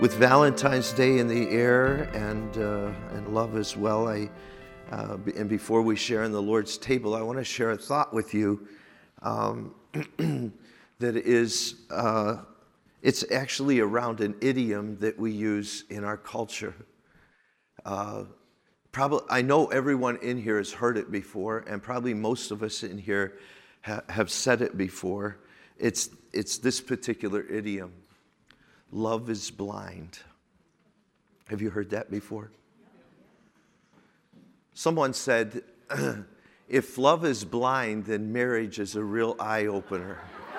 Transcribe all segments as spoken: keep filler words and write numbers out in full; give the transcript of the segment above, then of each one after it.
with Valentine's Day in the air and uh, and love as well, I uh, and before we share in the Lord's table, I want to share a thought with you um, that is uh, it's actually around an idiom that we use in our culture. Uh, probably, I know everyone in here has heard it before, and probably most of us in here ha- have said it before. It's it's this particular idiom. Love is blind. Have you heard that before? Someone said, if love is blind, then marriage is a real eye-opener.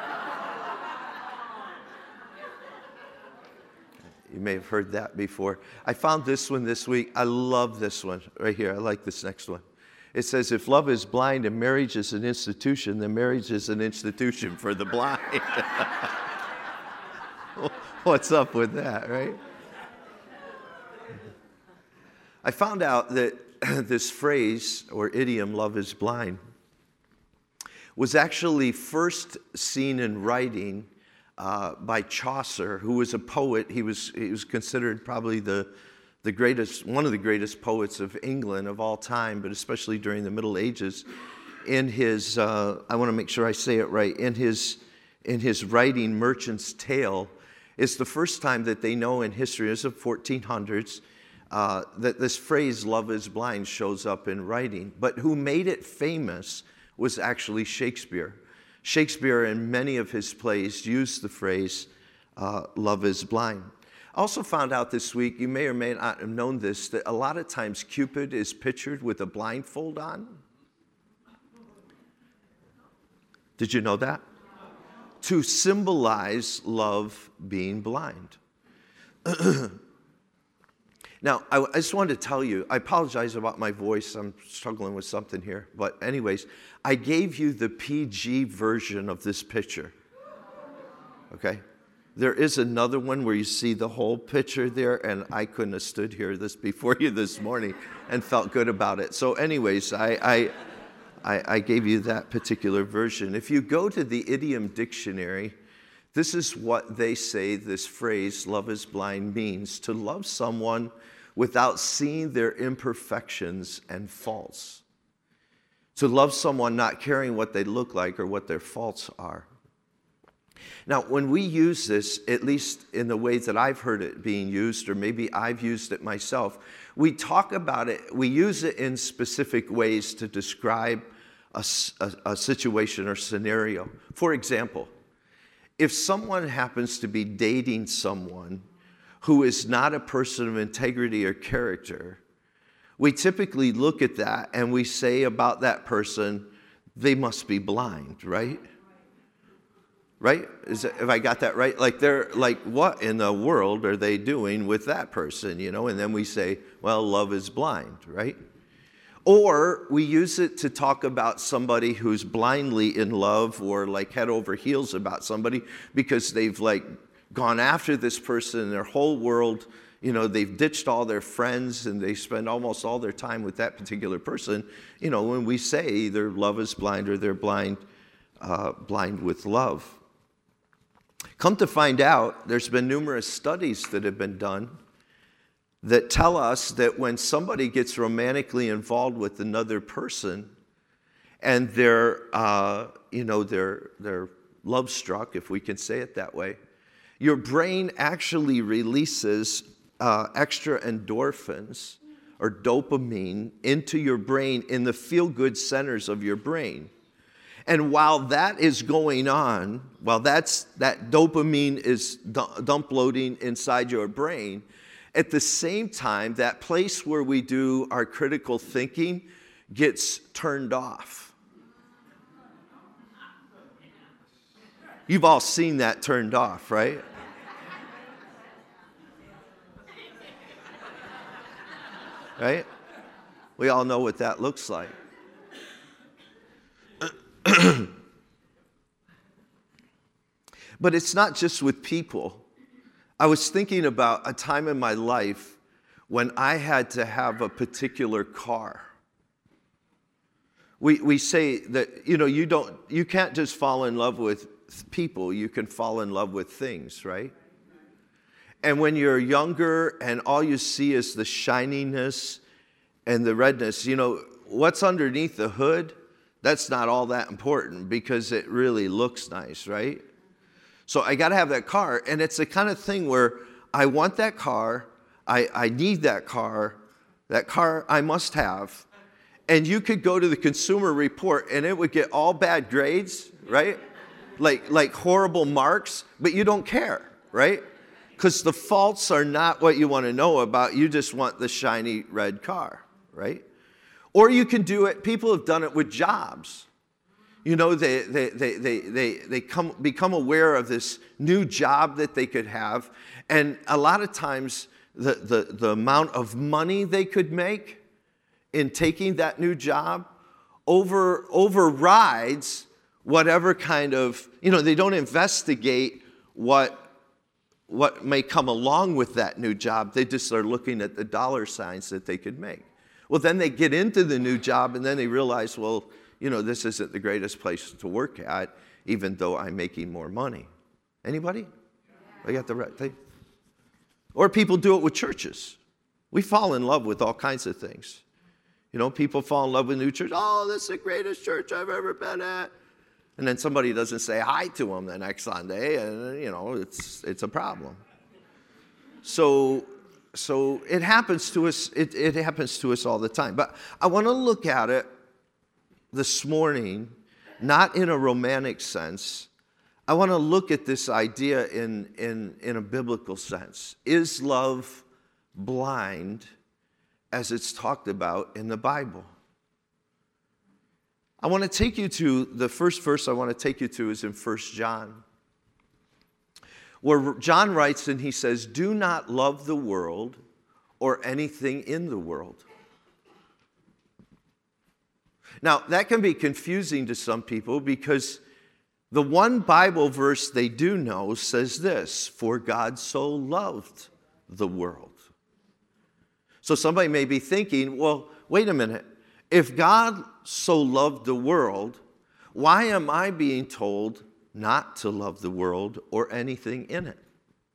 You may have heard that before. I found this one this week. I love this one right here. I like this next one. It says, if love is blind and marriage is an institution, then marriage is an institution for the blind. What's up with that, right? I found out that this phrase or idiom, love is blind, was actually first seen in writing uh, by Chaucer, who was a poet. He was he was considered probably the the greatest, one of the greatest poets of England of all time, but especially during the Middle Ages. In his, uh, I want to make sure I say it right. In his in his writing, Merchant's Tale. It's the first time that they know in history, it's the fourteen hundreds, uh, that this phrase, love is blind, shows up in writing. But who made it famous was actually Shakespeare. Shakespeare, in many of his plays, used the phrase, uh, love is blind. I also found out this week, you may or may not have known this, that a lot of times Cupid is pictured with a blindfold on. Did you know that? To symbolize love being blind. Now, I, I just wanted to tell you, I apologize about my voice. I'm struggling with something here. But anyways, I gave you the P G version of this picture. Okay? There is another one where you see the whole picture there, and I couldn't have stood here this before you this morning and felt good about it. So anyways, I... I I, I gave you that particular version. If you go to the idiom dictionary, this is what they say this phrase, love is blind, means: to love someone without seeing their imperfections and faults. To love someone not caring what they look like or what their faults are. Now, when we use this, at least in the ways that I've heard it being used, or maybe I've used it myself, we talk about it, we use it in specific ways to describe a, a, a situation or scenario. For example, if someone happens to be dating someone who is not a person of integrity or character, we typically look at that and we say about that person, they must be blind, right? Right? Is that, have I got that right? Like they're like, what in the world are they doing with that person? You know, and then we say, well, love is blind, right? Or we use it to talk about somebody who's blindly in love or like head over heels about somebody because they've like gone after this person in their whole world. You know, they've ditched all their friends and they spend almost all their time with that particular person. You know, when we say either love is blind or they're blind, uh, blind with love. Come to find out, there's been numerous studies that have been done that tell us that when somebody gets romantically involved with another person and they're, uh, you know, they're, they're love struck, if we can say it that way, your brain actually releases uh, extra endorphins or dopamine into your brain in the feel-good centers of your brain. And while that is going on, while that's, that dopamine is dump loading inside your brain, at the same time, that place where we do our critical thinking gets turned off. You've all seen that turned off, right? Right? We all know what that looks like. But it's not just with people. I was thinking about a time in my life when I had to have a particular car. We we say that, you know, you don't you can't just fall in love with people, you can fall in love with things, right? And when you're younger and all you see is the shininess and the redness, you know, what's underneath the hood, that's not all that important because it really looks nice, right? So I got to have that car. And it's the kind of thing where I want that car, I, I need that car, that car I must have. And you could go to the Consumer Report and it would get all bad grades, right? Like, like horrible marks, but you don't care, right? Because the faults are not what you want to know about. You just want the shiny red car, right? Or you can do it, people have done it with jobs. You know, they, they, they, they, they, they come, become aware of this new job that they could have. And a lot of times, the, the, the amount of money they could make in taking that new job over, overrides whatever kind of, you know, they don't investigate what what may come along with that new job. They just are looking at the dollar signs that they could make. Well, then they get into the new job and then they realize, well, you know, this isn't the greatest place to work at, even though I'm making more money. Anybody? I got the right thing. Or people do it with churches. We fall in love with all kinds of things. You know, people fall in love with new church. Oh, this is the greatest church I've ever been at. And then somebody doesn't say hi to them the next Sunday, and, you know, it's it's a problem. So, so it happens to us, it, it happens to us all the time. But I want to look at it this morning, not in a romantic sense. I want to look at this idea in, in, in a biblical sense. Is love blind as it's talked about in the Bible? I want to take you to, the first verse I want to take you to is in First John, where John writes and he says, do not love the world or anything in the world. Now, that can be confusing to some people because the one Bible verse they do know says this, for God so loved the world. So somebody may be thinking, well, wait a minute. If God so loved the world, why am I being told not to love the world or anything in it?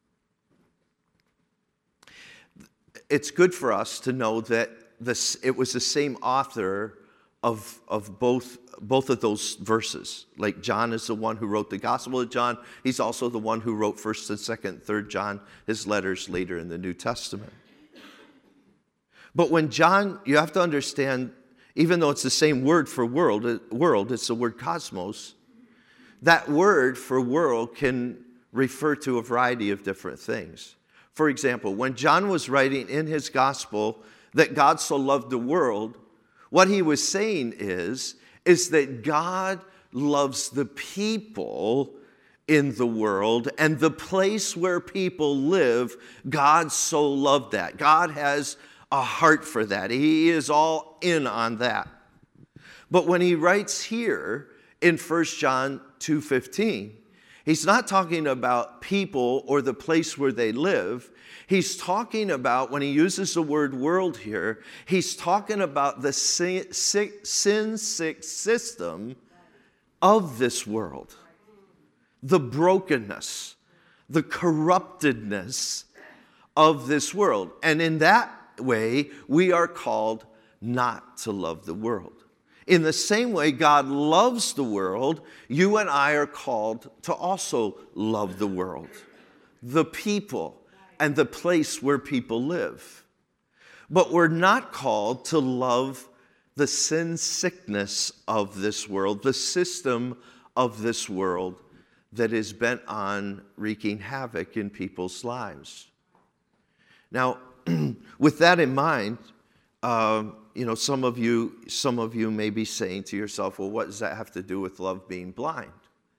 It's good for us to know that this, it was the same author of, of both, both of those verses. Like John is the one who wrote the Gospel of John. He's also the one who wrote First and Second, Third John, his letters later in the New Testament. But when John, you have to understand, even though it's the same word for world, world, it's the word cosmos, that word for world can refer to a variety of different things. For example, when John was writing in his gospel that God so loved the world, what he was saying is, is that God loves the people in the world and the place where people live. God so loved that. God has a heart for that. He is all in on that. But when he writes here in First John two fifteen, he's not talking about people or the place where they live. He's talking about, when he uses the word world here, he's talking about the sin-sick system of this world. The brokenness, the corruptedness of this world. And in that way, we are called not to love the world. In the same way God loves the world, you and I are called to also love the world, the people, and the place where people live. But we're not called to love the sin sickness of this world, the system of this world that is bent on wreaking havoc in people's lives. Now, with that in mind, uh, you know, some of you, some of you may be saying to yourself, well, what does that have to do with love being blind?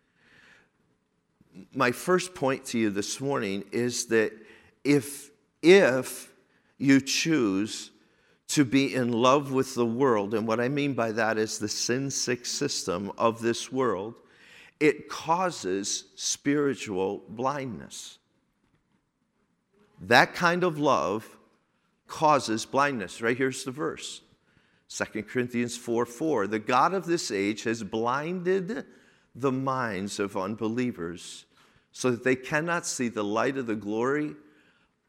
My first point to you this morning is that if, if you choose to be in love with the world, and what I mean by that is the sin-sick system of this world, it causes spiritual blindness. That kind of love causes blindness. Right here's the verse. Second Corinthians four four. The God of this age has blinded the minds of unbelievers so that they cannot see the light of the glory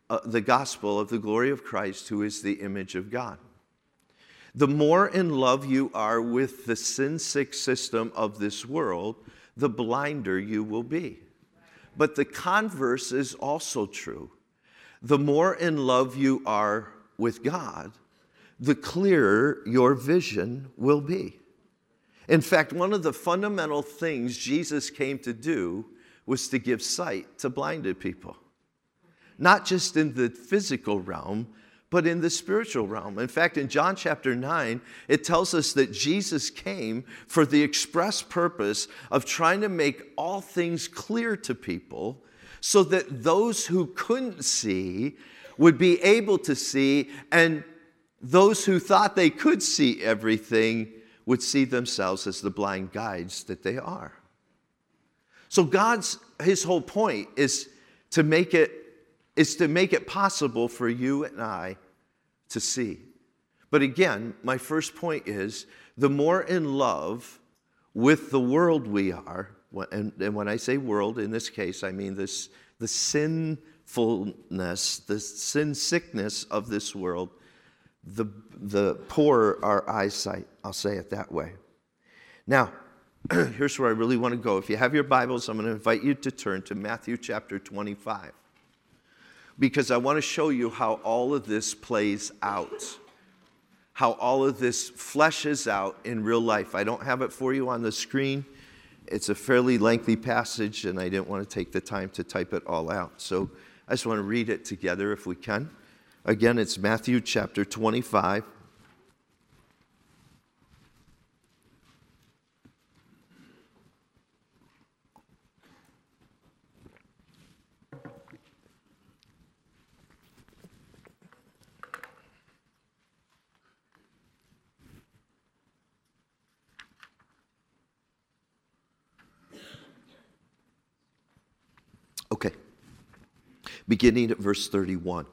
uh, the gospel of the glory of Christ, who is the image of God. The more in love you are with the sin-sick system of this world, the blinder you will be. But the converse is also true. The more in love you are with God, the clearer your vision will be. In fact, one of the fundamental things Jesus came to do was to give sight to blinded people. Not just in the physical realm, but in the spiritual realm. In fact, in John chapter nine, it tells us that Jesus came for the express purpose of trying to make all things clear to people so that those who couldn't see would be able to see, and those who thought they could see everything would see themselves as the blind guides that they are. So God's, his whole point is to make it, is to make it possible for you and I to see. But again, my first point is, the more in love with the world we are, and, and when I say world, in this case, I mean this, the sinfulness, the sin sickness of this world, the, the poorer our eyesight. I'll say it that way. Now, here's where I really want to go. If you have your Bibles, I'm going to invite you to turn to Matthew chapter twenty-five. Because I want to show you how all of this plays out. How all of this fleshes out in real life. I don't have it for you on the screen. It's a fairly lengthy passage, and I didn't want to take the time to type it all out. So I just want to read it together if we can. Again, it's Matthew chapter twenty-five. Okay, beginning at verse thirty-one.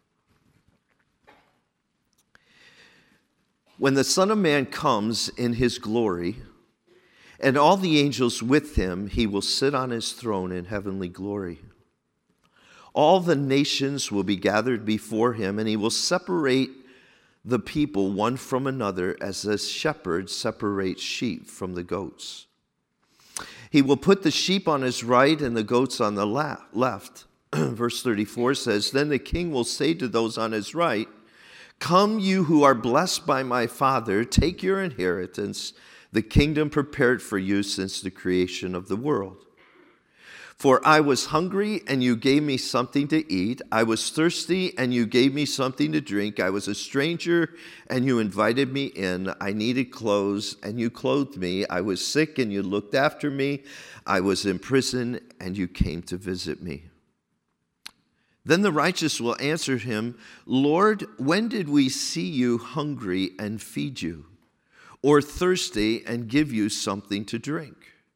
When the Son of Man comes in his glory, and all the angels with him, he will sit on his throne in heavenly glory. All the nations will be gathered before him, and he will separate the people one from another as a shepherd separates sheep from the goats. He will put the sheep on his right and the goats on the left. Verse thirty-four says, Then the king will say to those on his right, Come, you who are blessed by my Father, take your inheritance, the kingdom prepared for you since the creation of the world. For I was hungry, and you gave me something to eat. I was thirsty, and you gave me something to drink. I was a stranger, and you invited me in. I needed clothes, and you clothed me. I was sick, and you looked after me. I was in prison, and you came to visit me. Then the righteous will answer him, Lord, when did we see you hungry and feed you, or thirsty and give you something to drink?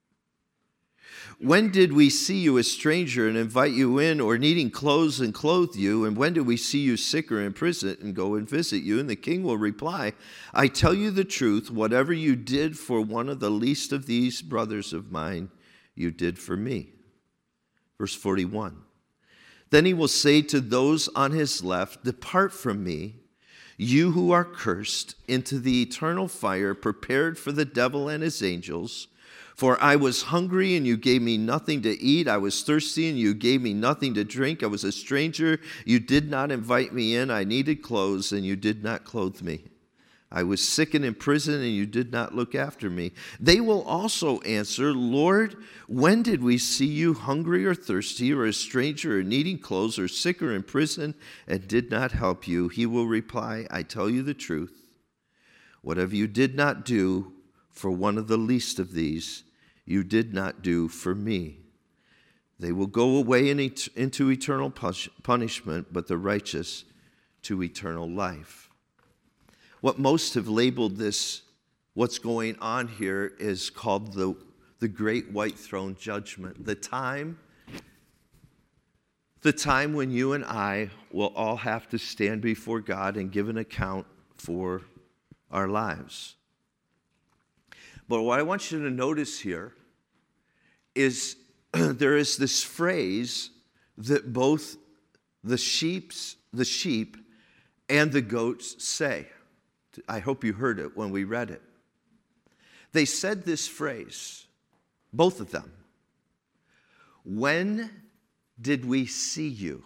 When did we see you a stranger and invite you in, or needing clothes and clothe you? And when did we see you sick or in prison and go and visit you? And the king will reply, I tell you the truth, whatever you did for one of the least of these brothers of mine, you did for me. Verse forty-one. Then he will say to those on his left, Depart from me, you who are cursed, into the eternal fire prepared for the devil and his angels. For I was hungry, and you gave me nothing to eat. I was thirsty, and you gave me nothing to drink. I was a stranger. You did not invite me in. I needed clothes, and you did not clothe me. I was sick and in prison, and you did not look after me. They will also answer, Lord, when did we see you hungry or thirsty, or a stranger, or needing clothes, or sick or in prison, and did not help you? He will reply, I tell you the truth. Whatever you did not do for one of the least of these, you did not do for me. They will go away into eternal punishment, but the righteous to eternal life. What most have labeled this, what's going on here, is called the, the Great White Throne Judgment. The time, the time when you and I will all have to stand before God and give an account for our lives. But what I want you to notice here is there is this phrase that both the sheep's, the sheep and the goats say. I hope you heard it when we read it. They said this phrase, both of them. When did we see you?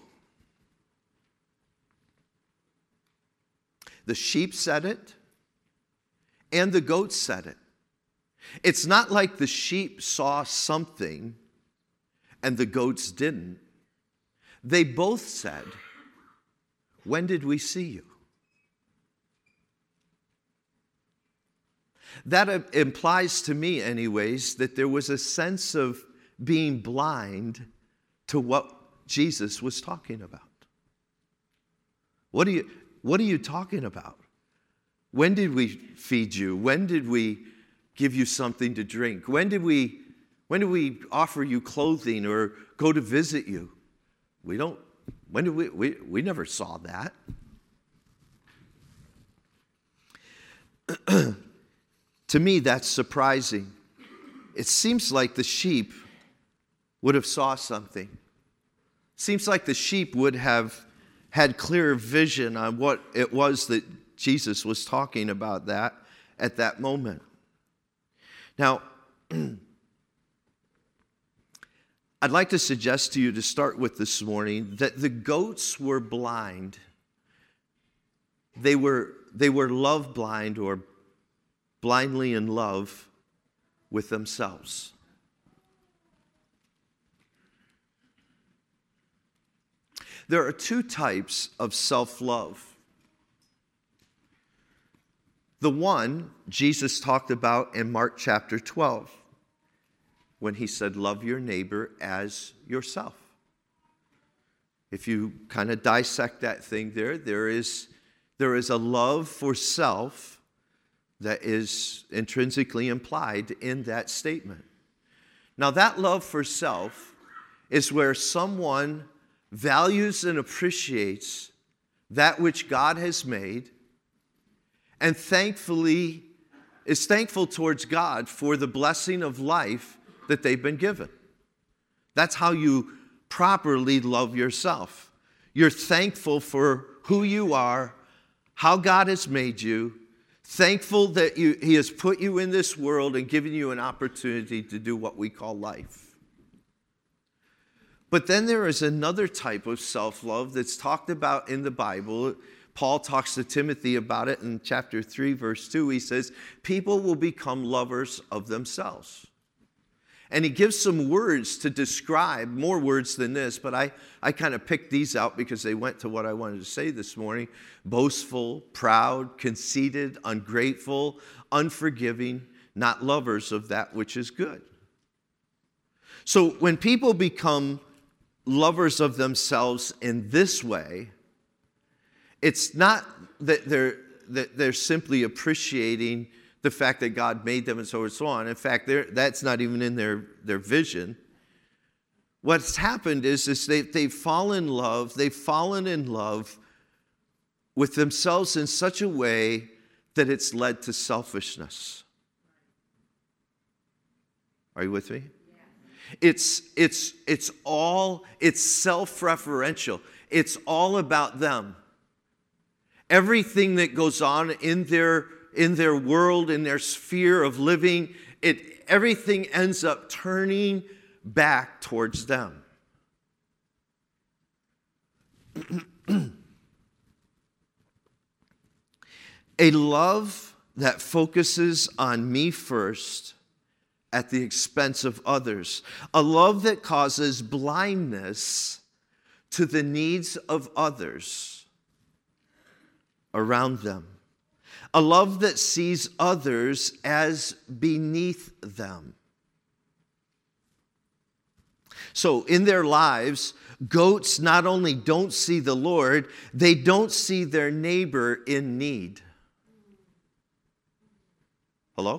The sheep said it, and the goats said it. It's not like the sheep saw something and the goats didn't. They both said, when did we see you? That implies to me, anyways, that there was a sense of being blind to what Jesus was talking about. What are you, what are you talking about? When did we feed you? When did we give you something to drink? When did we, when did we offer you clothing or go to visit you? We don't, when did we, we, we never saw that. To me, that's surprising. It seems like the sheep would have saw something. Seems like the sheep would have had clearer vision on what it was that Jesus was talking about that at that moment. Now, I'd like to suggest to you to start with this morning that the goats were blind. They were, they were love blind or blindly in love with themselves. There are two types of self-love. The one Jesus talked about in Mark chapter twelve, when he said, love your neighbor as yourself. If you kind of dissect that thing there, there is, there is a love for self that is intrinsically implied in that statement. Now, that love for self is where someone values and appreciates that which God has made and thankfully is thankful towards God for the blessing of life that they've been given. That's how you properly love yourself. You're thankful for who you are, how God has made you, thankful that you, He has put you in this world and given you an opportunity to do what we call life. But then there is another type of self-love that's talked about in the Bible. Paul talks to Timothy about it in chapter three, verse two. He says, people will become lovers of themselves. And he gives some words to describe, more words than this, but I, I kind of picked these out because they went to what I wanted to say this morning. Boastful, proud, conceited, ungrateful, unforgiving, not lovers of that which is good. So when people become lovers of themselves in this way, it's not that they're, that they're simply appreciating the fact that God made them and so and so on. In fact, that's not even in their, their vision. What's happened is, is they, they've fallen in love, they've fallen in love with themselves in such a way that it's led to selfishness. Are you with me? Yeah. It's, it's, it's all, it's self-referential. It's all about them. Everything that goes on in their in their world, in their sphere of living, it, everything ends up turning back towards them. A love that focuses on me first at the expense of others. A love that causes blindness to the needs of others around them. A love that sees others as beneath them. So in their lives, goats not only don't see the Lord, they don't see their neighbor in need. Hello?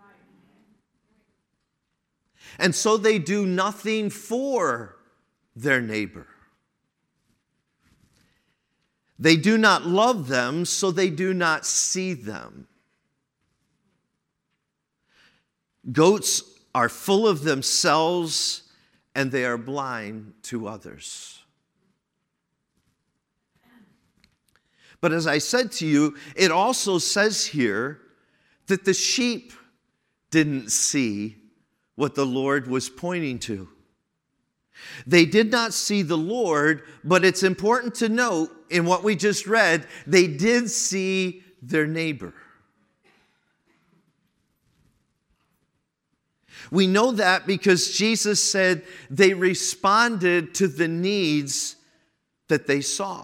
And so they do nothing for their neighbor. They do not love them, so they do not see them. Goats are full of themselves, and they are blind to others. But as I said to you, it also says here that the sheep didn't see what the Lord was pointing to. They did not see the Lord, but it's important to note in what we just read, they did see their neighbor. We know that because Jesus said they responded to the needs that they saw.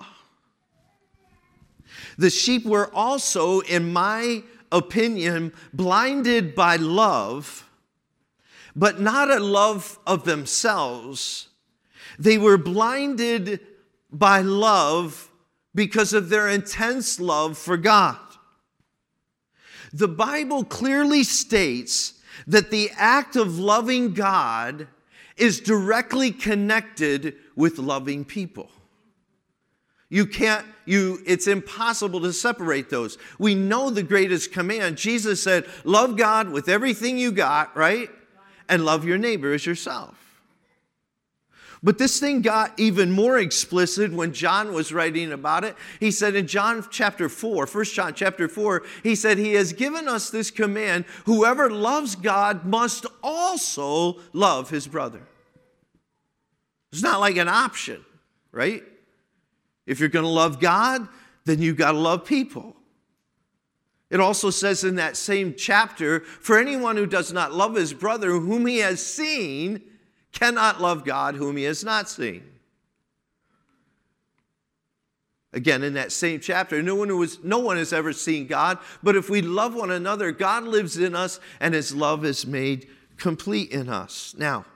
The sheep were also, in my opinion, blinded by love, but not a love of themselves. They were blinded by love because of their intense love for God. The Bible clearly states that the act of loving God is directly connected with loving people. You can't, you, it's impossible to separate those. We know the greatest command. Jesus said, love God with everything you got, right? And love your neighbor as yourself. But this thing got even more explicit when John was writing about it. He said in John chapter four, First John chapter four, he said, he has given us this command, whoever loves God must also love his brother. It's not like an option, right? If you're going to love God, then you've got to love people. It also says in that same chapter, for anyone who does not love his brother whom he has seen cannot love God whom he has not seen. Again, in that same chapter, no one, who was, no one has ever seen God, but if we love one another, God lives in us and his love is made complete in us. Now,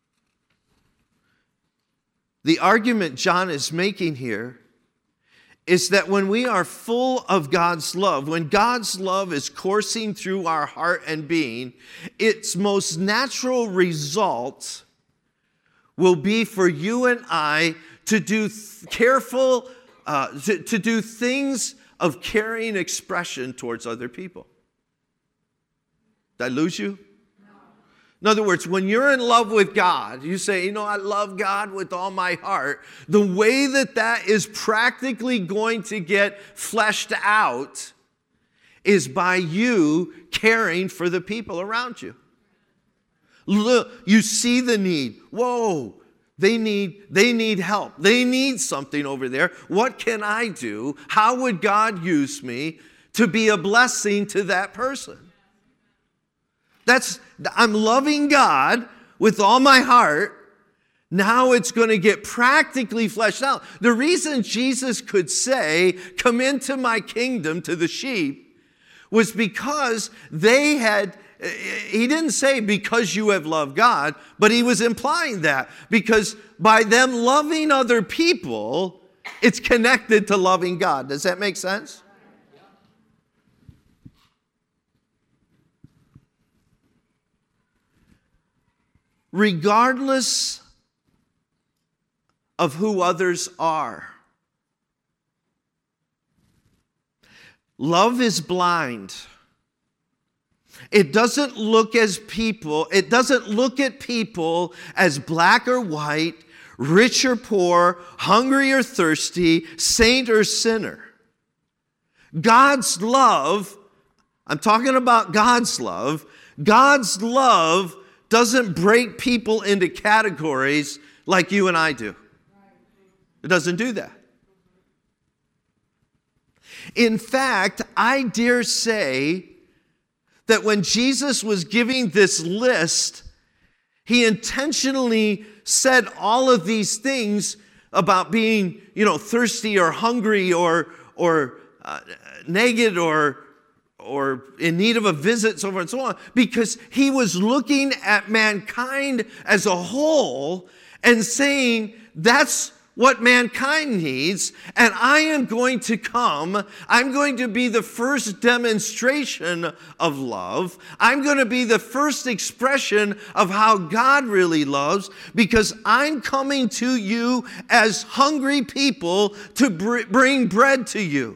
the argument John is making here is that when we are full of God's love, when God's love is coursing through our heart and being, its most natural result will be for you and I to do th- careful, uh, to, to do things of caring expression towards other people. Did I lose you? In other words, when you're in love with God, you say, you know, I love God with all my heart. The way that that is practically going to get fleshed out is by you caring for the people around you. Look, you see the need. Whoa, they need, they need help. They need something over there. What can I do? How would God use me to be a blessing to that person? That's, I'm loving God with all my heart. Now it's going to get practically fleshed out. The reason Jesus could say, come into my kingdom to the sheep, was because they had, he didn't say because you have loved God, but he was implying that. Because by them loving other people, it's connected to loving God. Does that make sense? Regardless of who others are, love is blind. It doesn't look as people, it doesn't look at people as black or white, rich or poor, hungry or thirsty, saint or sinner. God's love, I'm talking about God's love, God's love doesn't break people into categories like you and I do. It doesn't do that. In fact, I dare say that when Jesus was giving this list, he intentionally said all of these things about being, you know, thirsty or hungry or or uh, naked or or in need of a visit, so forth and so on, because he was looking at mankind as a whole and saying, that's what mankind needs, and I am going to come. I'm going to be the first demonstration of love. I'm going to be the first expression of how God really loves, because I'm coming to you as hungry people to br- bring bread to you.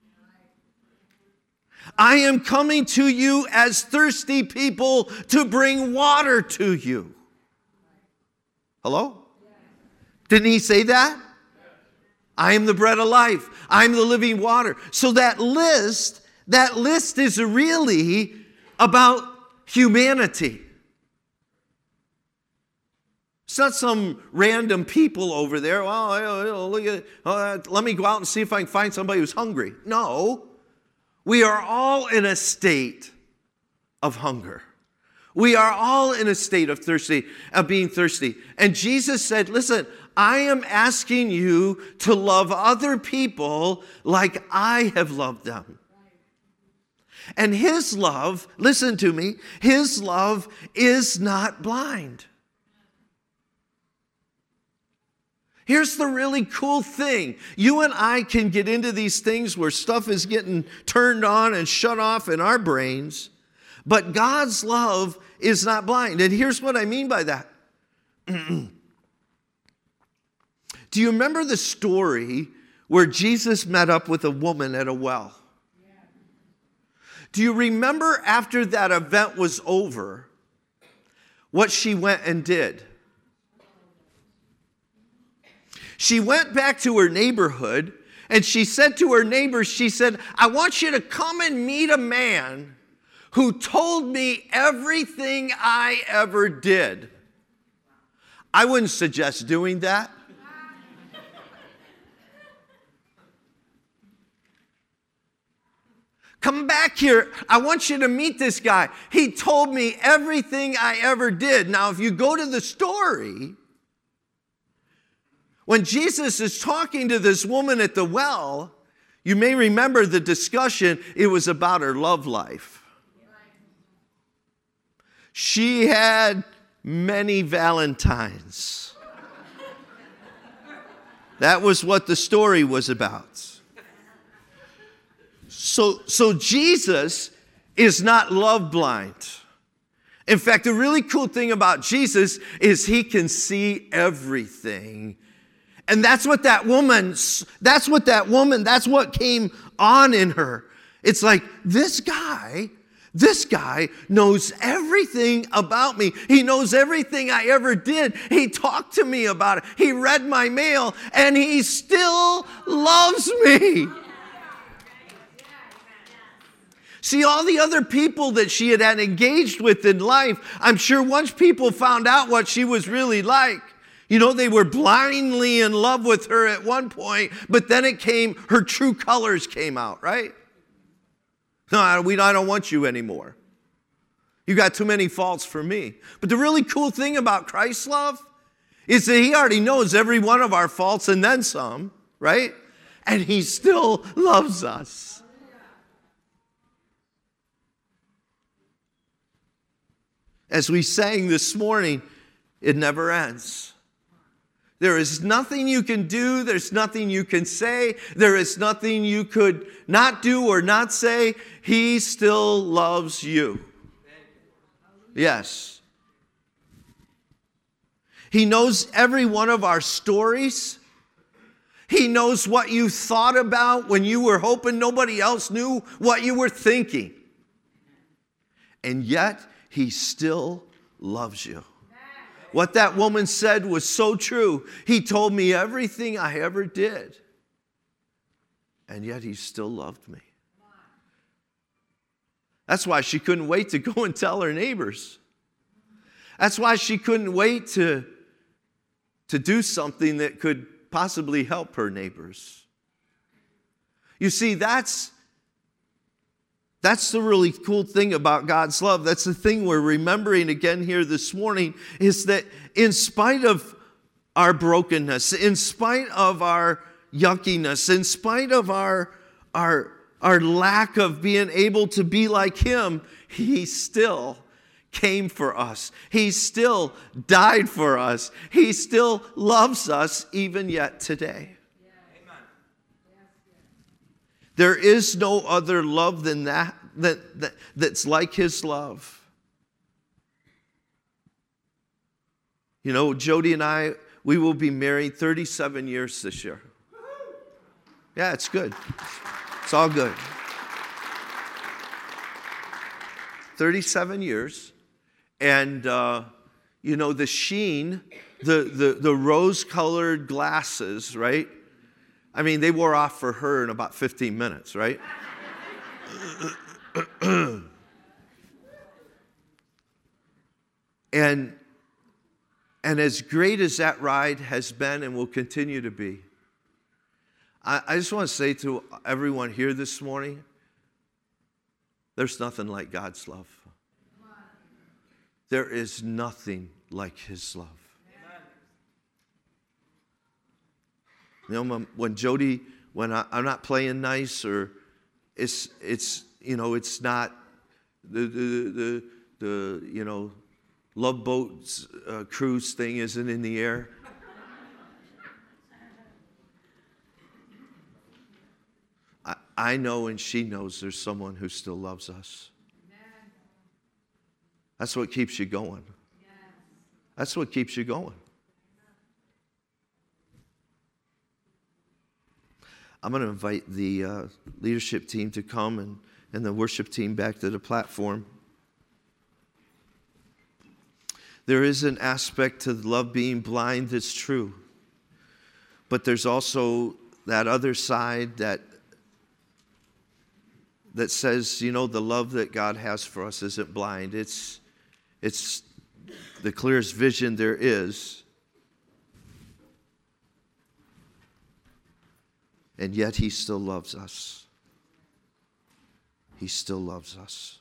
I am coming to you as thirsty people to bring water to you. Hello? Didn't he say that? I am the bread of life. I'm the living water. So that list, that list is really about humanity. It's not some random people over there. Well, look at, uh, let me go out and see if I can find somebody who's hungry. No, we are all in a state of hunger. We are all in a state of thirsty, of being thirsty. And Jesus said, listen, I am asking you to love other people like I have loved them. And his love, listen to me, his love is not blind. Here's the really cool thing. You and I can get into these things where stuff is getting turned on and shut off in our brains, but God's love is not blind. And here's what I mean by that. Do you remember the story where Jesus met up with a woman at a well? Do you remember after that event was over, what she went and did? She went back to her neighborhood and she said to her neighbors, she said, I want you to come and meet a man who told me everything I ever did. I wouldn't suggest doing that. Come back here. I want you to meet this guy. He told me everything I ever did. Now, if you go to the story, when Jesus is talking to this woman at the well, you may remember the discussion. It was about her love life. She had many Valentines. That was what the story was about. So, so Jesus is not love blind. In fact, the really cool thing about Jesus is he can see everything. And that's what that woman, that's what that woman, that's what came on in her. It's like, this guy, this guy knows everything about me. He knows everything I ever did. He talked to me about it. He read my mail, and he still loves me. See, all the other people that she had, had engaged with in life, I'm sure once people found out what she was really like, you know, they were blindly in love with her at one point, but then it came, her true colors came out, right? No, we, I don't want you anymore. You got too many faults for me. But the really cool thing about Christ's love is that he already knows every one of our faults and then some, right? And he still loves us. As we sang this morning, it never ends. There is nothing you can do. There's nothing you can say. There is nothing you could not do or not say. He still loves you. Yes. He knows every one of our stories. He knows what you thought about when you were hoping nobody else knew what you were thinking. And yet, he still loves you. What that woman said was so true. He told me everything I ever did. And yet he still loved me. That's why she couldn't wait to go and tell her neighbors. That's why she couldn't wait to, to do something that could possibly help her neighbors. You see, that's That's the really cool thing about God's love. That's the thing we're remembering again here this morning, is that in spite of our brokenness, in spite of our yuckiness, in spite of our, our, our lack of being able to be like him, he still came for us. He still died for us. He still loves us even yet today. There is no other love than that, that, that that's like his love. You know, Jody and I, we will be married thirty-seven years this year. Yeah, it's good. It's all good. thirty-seven years. And, uh, you know, the sheen, the, the, the rose-colored glasses, right? I mean, they wore off for her in about fifteen minutes, right? and, and as great as that ride has been and will continue to be, I, I just want to say to everyone here this morning, there's nothing like God's love. There is nothing like His love. You know, when Jody, when I, I'm not playing nice, or it's it's you know it's not the the the, the you know Love Boats uh, cruise thing isn't in the air. I, I know, and she knows there's someone who still loves us. That's what keeps you going. That's what keeps you going. I'm going to invite the uh, leadership team to come and, and the worship team back to the platform. There is an aspect to love being blind that's true. But there's also that other side that, that says, you know, the love that God has for us isn't blind. It's, it's the clearest vision there is. And yet He still loves us. He still loves us.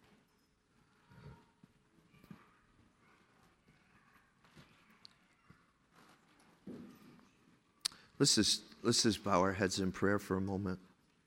Let's just, let's just bow our heads in prayer for a moment.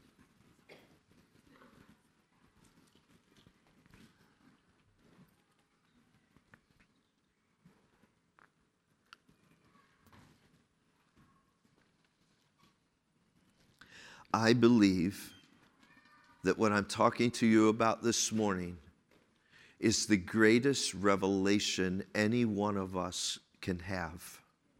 I believe that what I'm talking to you about this morning is the greatest revelation any one of us can have.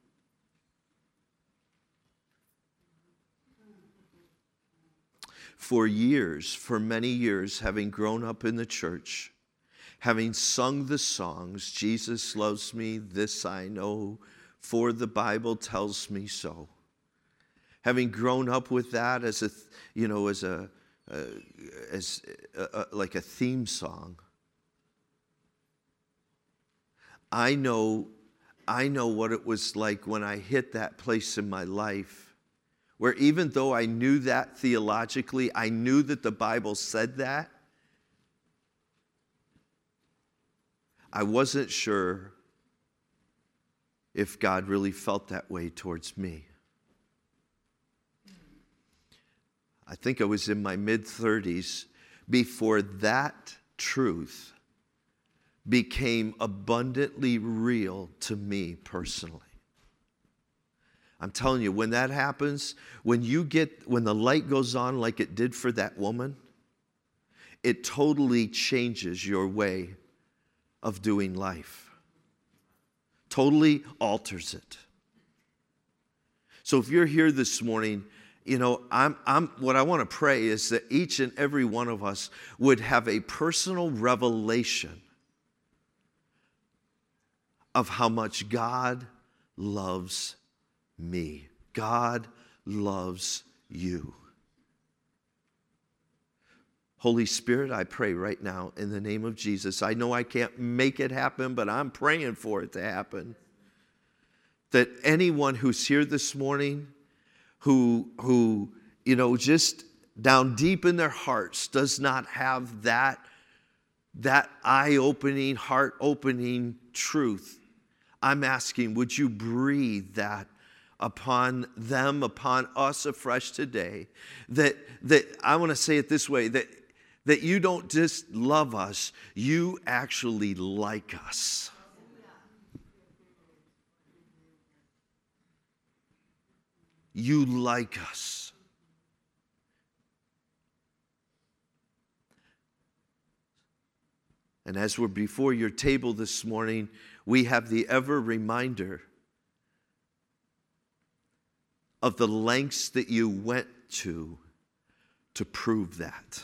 For years, for many years, having grown up in the church, having sung the songs, Jesus loves me, this I know, for the Bible tells me so. Having grown up with that as a, you know, as a, uh, as a, a, like a theme song, I know, I know what it was like when I hit that place in my life where even though I knew that theologically, I knew that the Bible said that, I wasn't sure if God really felt that way towards me. I think I was in my mid-thirties before that truth became abundantly real to me personally. I'm telling you, when that happens, when you get, when the light goes on like it did for that woman, it totally changes your way of doing life. Totally alters it. So if you're here this morning, you know, I'm, I'm, what I want to pray is that each and every one of us would have a personal revelation of how much God loves me. God loves you. Holy Spirit, I pray right now in the name of Jesus. I know I can't make it happen, but I'm praying for it to happen. That anyone who's here this morning, who, who, you know, just down deep in their hearts does not have that, that eye-opening, heart-opening truth, I'm asking, would you breathe that upon them, upon us afresh today? That, that I want to say it this way, that, that you don't just love us, you actually like us. You like us. And as we're before your table this morning, we have the ever reminder of the lengths that you went to to prove that.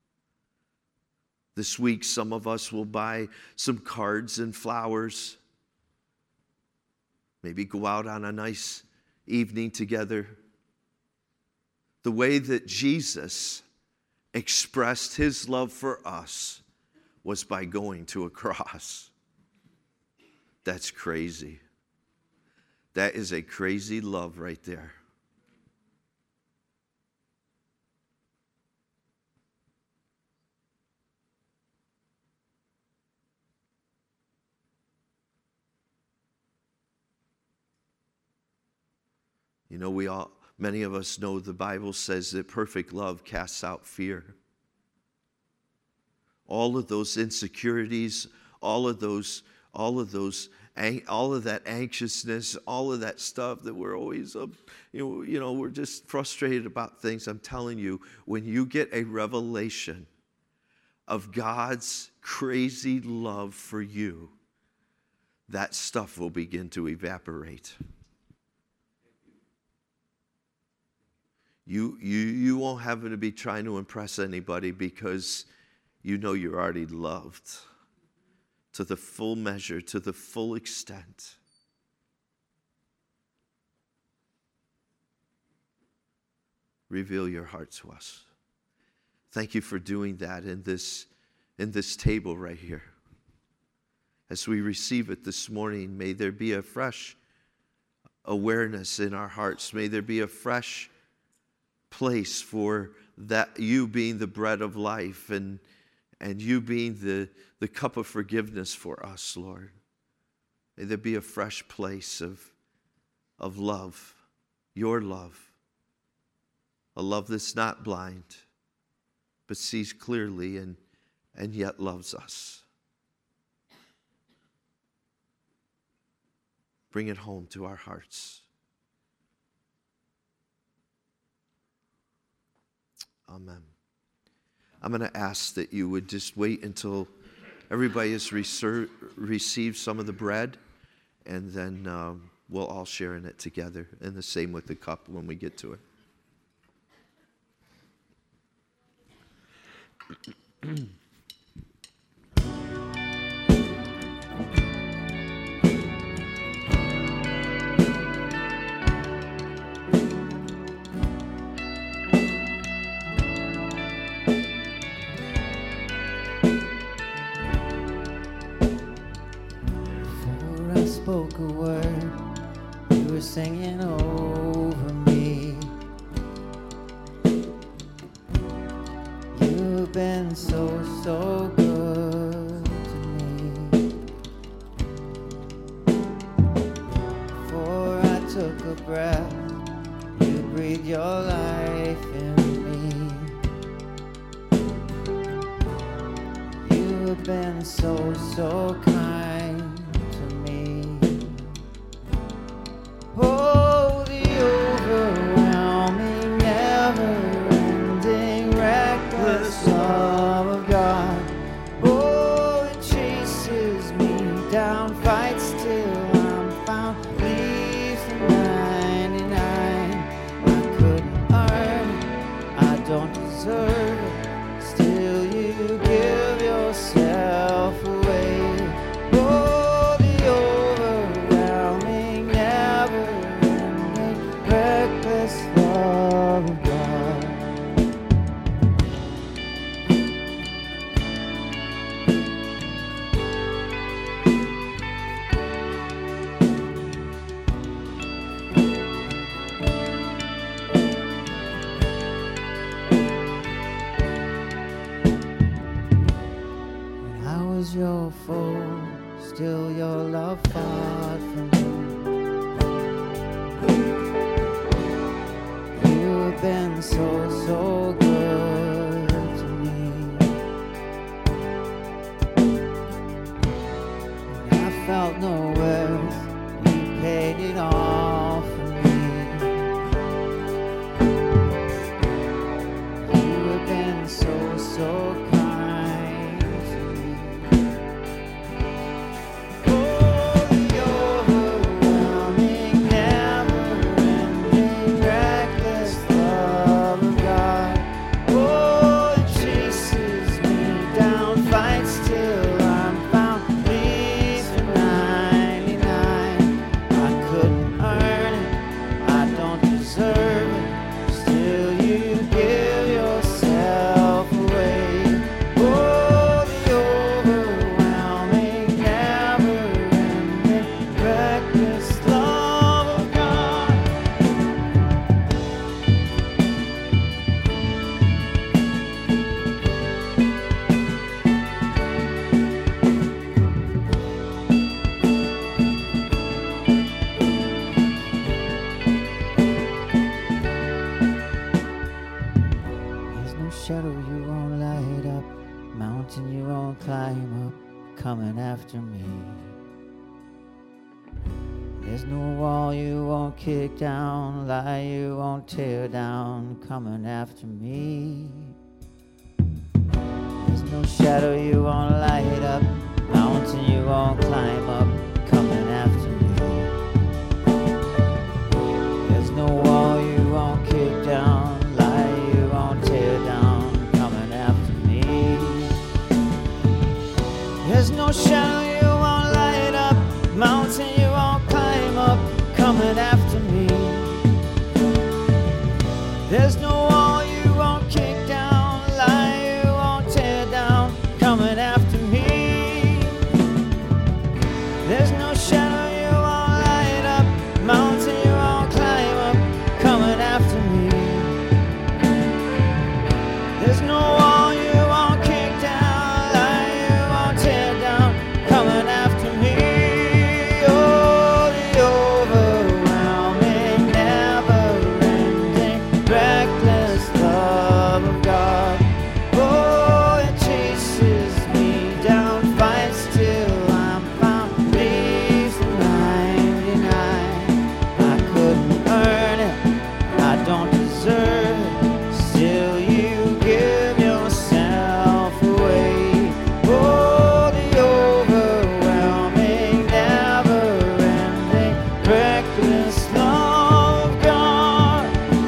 This week, some of us will buy some cards and flowers, maybe go out on a nice evening together. The way that Jesus expressed his love for us was by going to a cross. That's crazy. That is a crazy love right there. You know, we all, many of us know the Bible says that perfect love casts out fear. All of those insecurities, all of those, all of those, all of that anxiousness, all of that stuff that we're always, uh, you know, you know, we're just frustrated about things. I'm telling you, when you get a revelation of God's crazy love for you, that stuff will begin to evaporate. You, you, you won't have to be trying to impress anybody because you know you're already loved to the full measure, to the full extent. Reveal your heart to us. Thank you for doing that in this, in this table right here. As we receive it this morning, may there be a fresh awareness in our hearts. May there be a fresh place for that, you being the bread of life and and you being the, the cup of forgiveness for us, Lord. May there be a fresh place of, of love, your love, a love that's not blind, but sees clearly and, and yet loves us. Bring it home to our hearts. Amen. I'm going to ask that you would just wait until everybody has reser- received some of the bread, and then um, we'll all share in it together. And the same with the cup when we get to it. Spoke a word, you were singing over me. You've been so, so good to me. Before I took a breath, you breathed your life in me. You've been so, so kind. Oh, the overwhelming, never-ending, reckless love of God. Oh, it chases me down, fights till I'm found, leaves the ninety-nine. I couldn't earn it, I don't deserve it, still you give yourself away. Oh, the overwhelming, never-ending, reckless love of God. When I was your foe, still your love fought for me. You've been so, so good to me. When I felt no worth, you paid it all for me. You have been so, so kind to me. Oh, the overwhelming, never-ending, reckless love of God. after me. There's no wall you won't kick down, lie you won't tear down, coming after me. There's no shadow you won't light up, mountain you won't climb up, coming after me. There's no wall you won't kick down, lie you won't tear down, coming after me. There's no shadow you won't light up, mountain you won't climb up, coming after me. There's no wall you won't kick down, lie you won't tear down, coming after me. There's no shadow you won't light up, mountain you won't climb up, coming after me. There's no wall you won't kick down, lie you won't tear down, coming after me. Oh, the overwhelming, never-ending, reckless love of God. Oh, it chases me down, fights till I'm found, leaves the ninety-nine. I couldn't earn it, I don't deserve it, still you give yourself away. Oh, the overwhelming, never-ending, reckless love of God.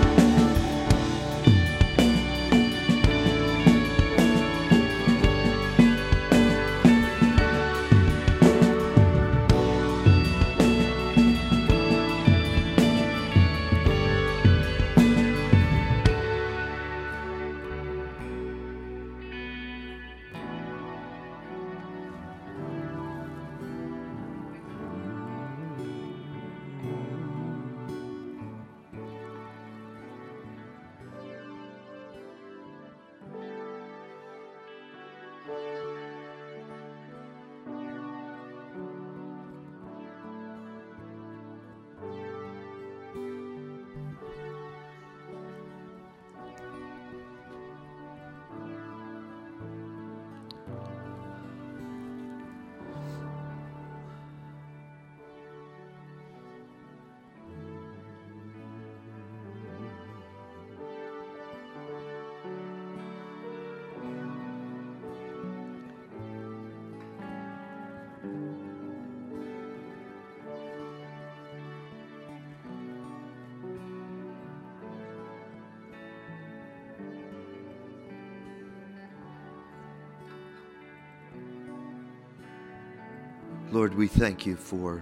Lord, we thank you for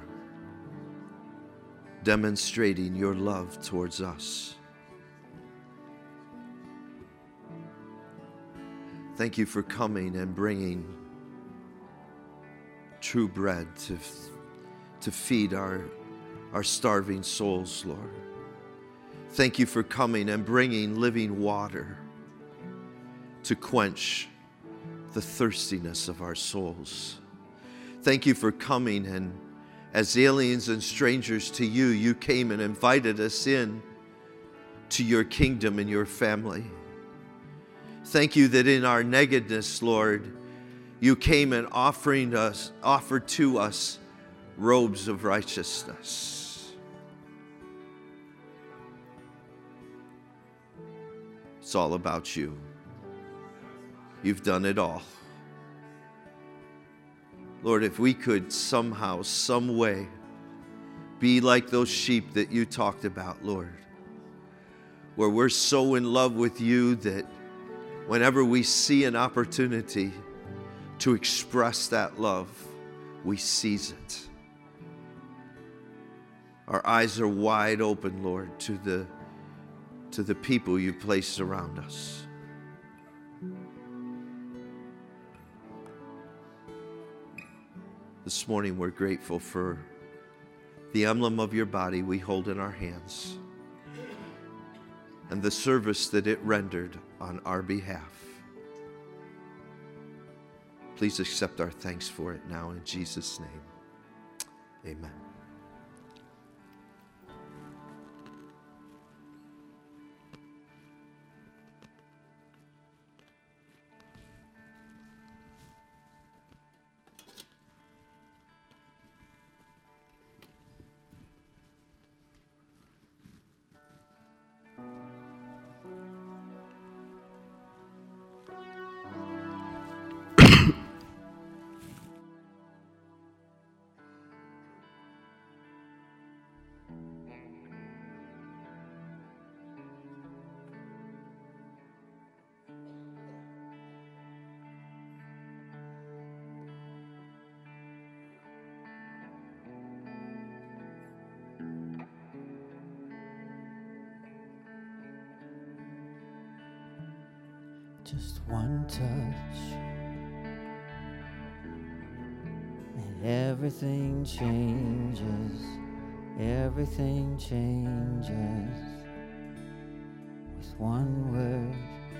demonstrating your love towards us. Thank you for coming and bringing true bread to, to feed our, our starving souls, Lord. Thank you for coming and bringing living water to quench the thirstiness of our souls. Thank you for coming, and as aliens and strangers to you, you came and invited us in to your kingdom and your family. Thank you that in our nakedness, Lord, you came and offering us, offered to us robes of righteousness. It's all about you. You've done it all. Lord, if we could somehow, some way, be like those sheep that you talked about, Lord, where we're so in love with you that whenever we see an opportunity to express that love, we seize it. Our eyes are wide open, Lord, to the, to the people you placed around us. This morning we're grateful for the emblem of your body we hold in our hands and the service that it rendered on our behalf. Please accept our thanks for it now in Jesus' name. Amen. just one touch, and everything changes, everything changes with one word.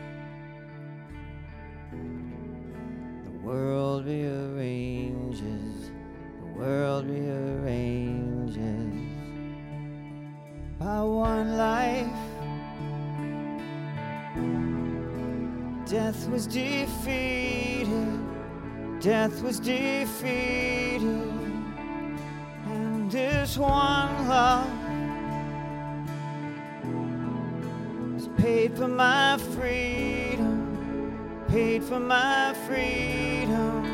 The world rearranges, the world rearranges by one life. Death was defeated, death was defeated, and this one love was paid for my freedom, paid for my freedom.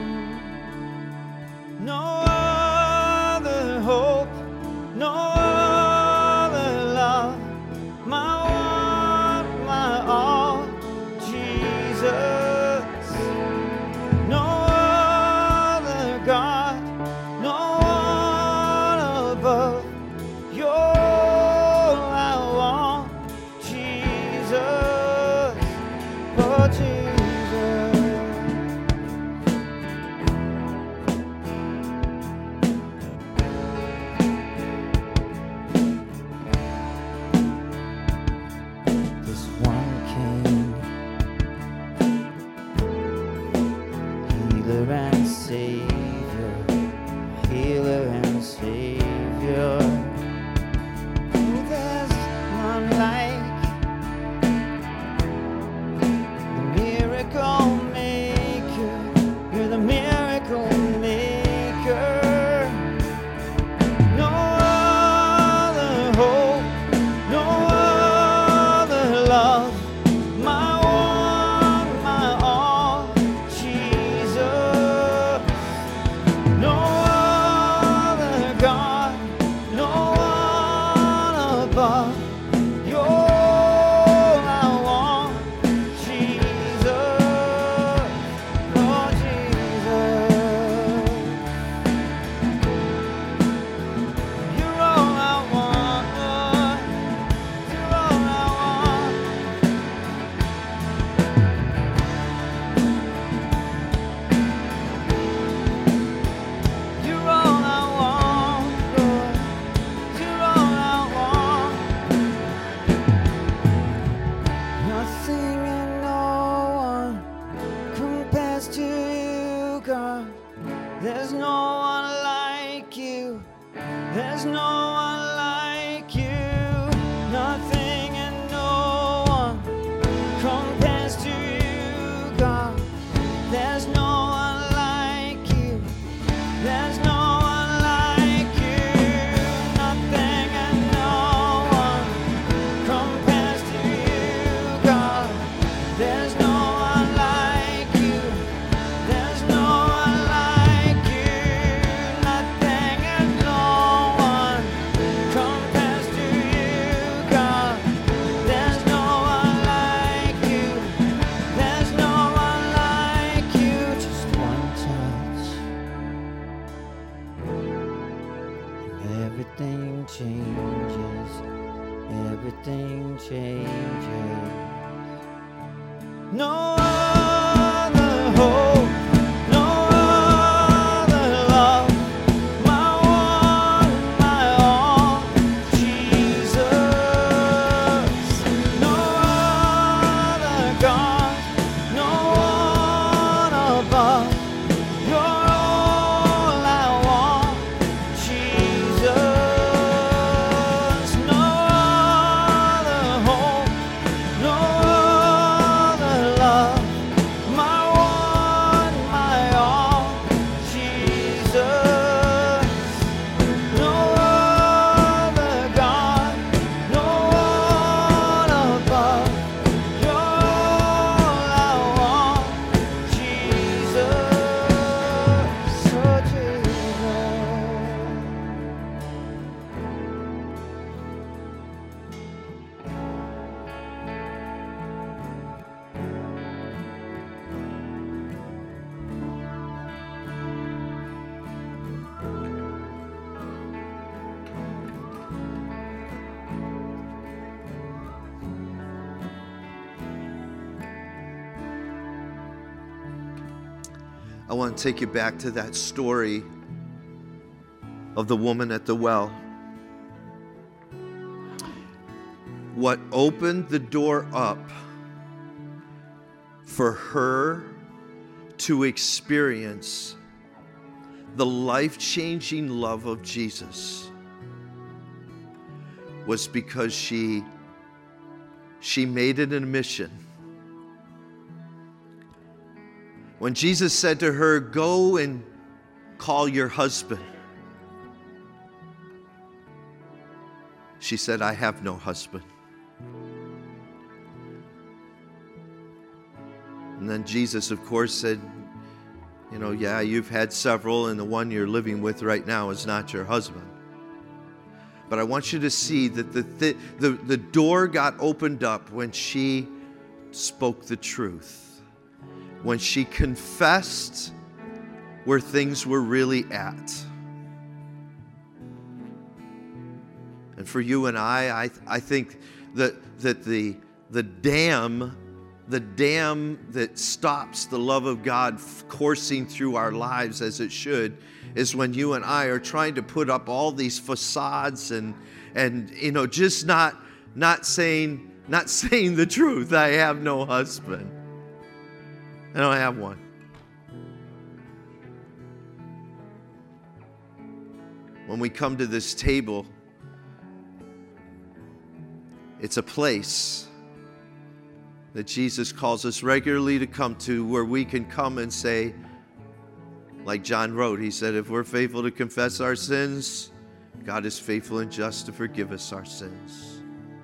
No other hope, no other love, my one, my all, Jesus. No other God, no one above. You're all I want, Jesus. Oh, Jesus. This one King, healer and savior, healer and savior. Oh, there's none like the miracle maker. You're the miracle maker. No other hope, no other love, my one, my all, Jesus. No other God, no one above. You're all I want, Jesus. Oh, Jesus. You're all I want, Lord. You're all I want. You're all I want, Lord. You're all I want. Nothing and no one compares to you, God. There's no one like you. There's no one like you. Nothing and no one compares to you, God. There's no one like you. There's no one like you. Nothing and no one compares to you, God. There's no one like you. There's no one like you. Nothing and no one compares to you, God. There's no one like you. There's no one like you. Just one touch, and everything changes. Everything changes. No other hope, no other love, my one, my all, Jesus. No other God, no one above. You're all I want, Jesus. No other hope, no other love, I want to take you back to that story of the woman at the well. What opened the door up for her to experience the life-changing love of Jesus was because she, she made it a mission. When Jesus said to her, "Go and call your husband," she said, "I have no husband." And then Jesus, of course, said, you know, yeah, you've had several, and the one you're living with right now is not your husband. But I want you to see that the, the, the, the door got opened up when she spoke the truth, when she confessed where things were really at. And for you and I, I, I think that, that the, the dam The dam that stops the love of God coursing through our lives as it should is when you and I are trying to put up all these facades and and you know just not not saying not saying the truth. I have no husband. I don't have one. When we come to this table, it's a place that Jesus calls us regularly to come to, where we can come and say, like John wrote, he said, if we're faithful to confess our sins, God is faithful and just to forgive us our sins.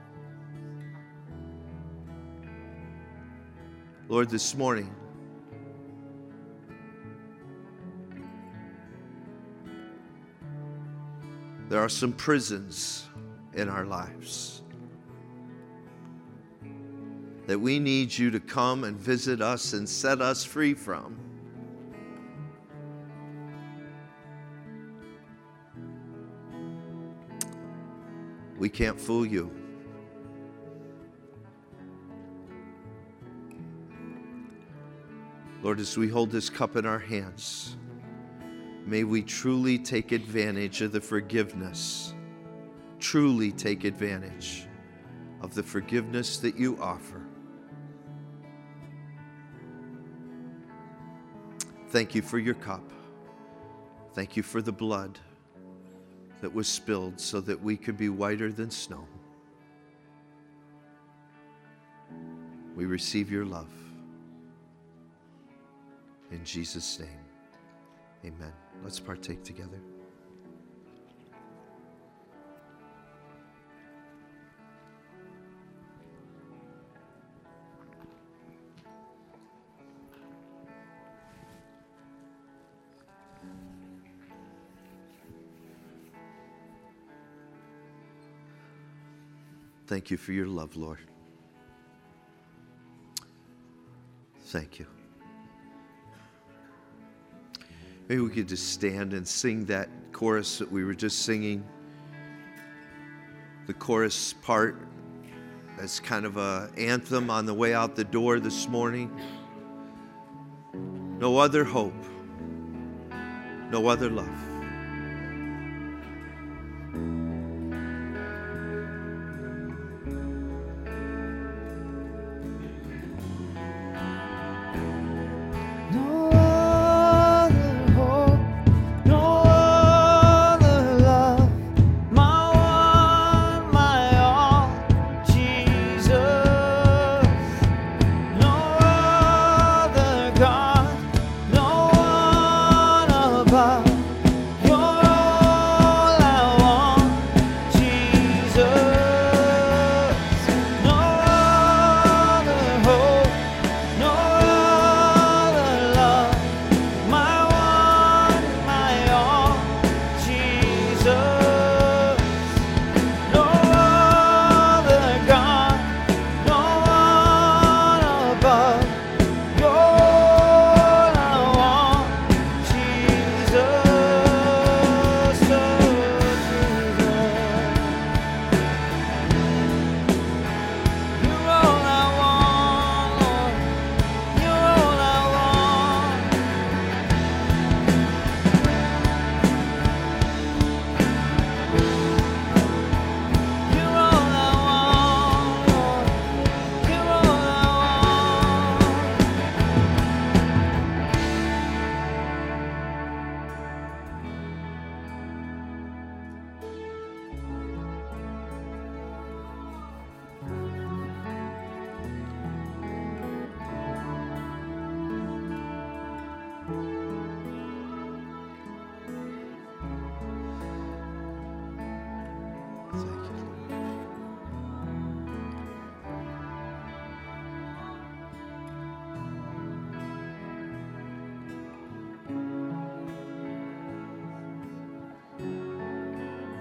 Lord, this morning, there are some prisons in our lives that we need you to come and visit us and set us free from. We can't fool you. Lord, as we hold this cup in our hands, may we truly take advantage of the forgiveness, truly take advantage of the forgiveness that you offer. Thank you for your cup. Thank you for the blood that was spilled so that we could be whiter than snow. We receive your love. In Jesus' name, amen. Let's partake together. Thank you for your love, Lord. Thank you. Maybe we could just stand and sing that chorus that we were just singing. The chorus part as kind of an anthem on the way out the door this morning. No other hope, no other love. No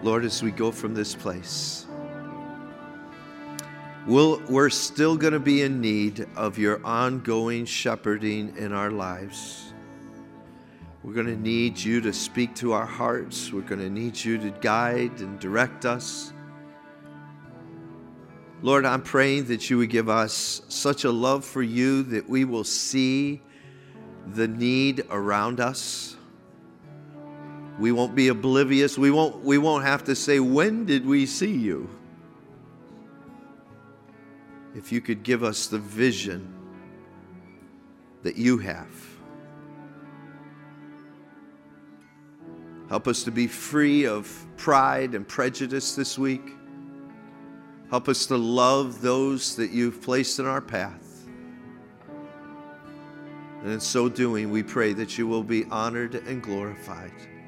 Lord, as we go from this place, we'll, we're still going to be in need of your ongoing shepherding in our lives. We're going to need you to speak to our hearts. We're going to need you to guide and direct us. Lord, I'm praying that you would give us such a love for you that we will see the need around us. We won't be oblivious. We won't, we won't have to say, when did we see you? If you could give us the vision that you have. Help us to be free of pride and prejudice this week. Help us to love those that you've placed in our path. And in so doing, we pray that you will be honored and glorified.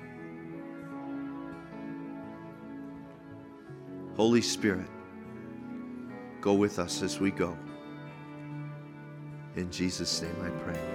Holy Spirit, go with us as we go. In Jesus' name I pray.